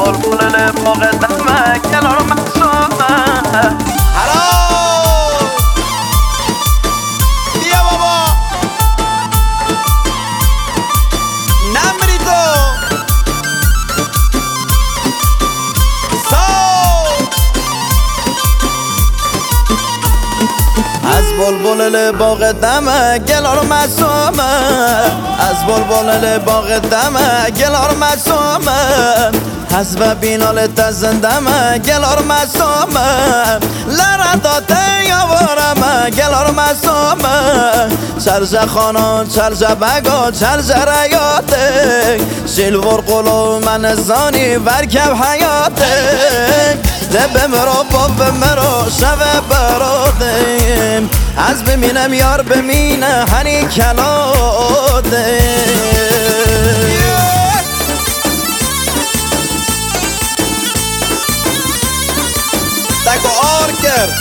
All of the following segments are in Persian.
بلبل باغ دمه گلار محسومه هلا بیا بابا نمری تو از بلبل باغ دمه گلار معصومه از بلبل باغ دمه گلار معصومه حسب بینال تزندمه گلار معصومه لرداته یاورمه گلار معصومه چرج خانان چرج بگا چرج ریاته شلور قلو من زانی ورکب حیاته ده مرو باب مرو شب برادم از بمینم یار بمینه هنی کلاده تکو آر کرد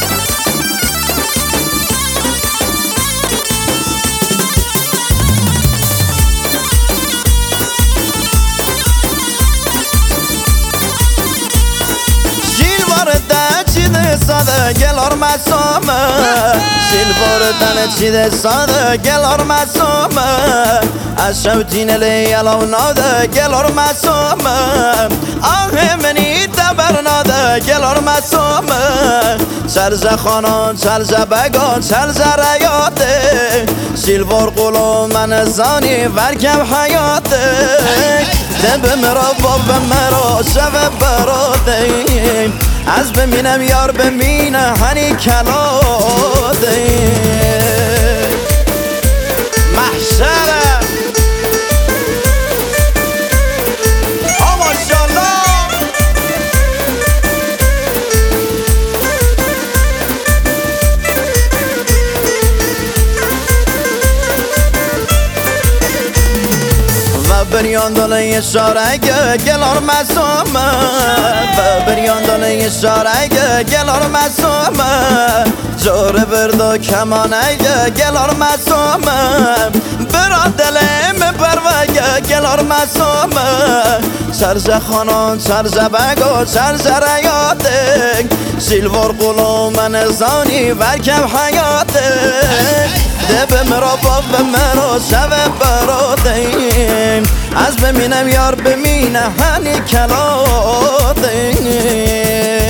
ساده گلار معصومه شیل بردن چیده ساده گلار معصومه از شوتین لیلا ناده گلار معصومه آه منی دبر ناده گلار معصومه چرز خانان چرز بگان چرز ریاته شیل قلو من زانی ورکب حیاته ده مرا باب مرا شب برادیم از بمینم یار بمینه هنی کلاده محشره ماشالله و بریان داله شارگه گلار معصومه و بریان داله شارگه گلار معصومه جور بردا کمانه گلار معصومه برا دلم پروگه گلار معصومه چرج خانان چرج بگو چرج ریاته شیلوار قلو من زانی ورکب حیاته ده بمرا باب بمرا شب برادیم از بمینم یار بمینه هنی کلاده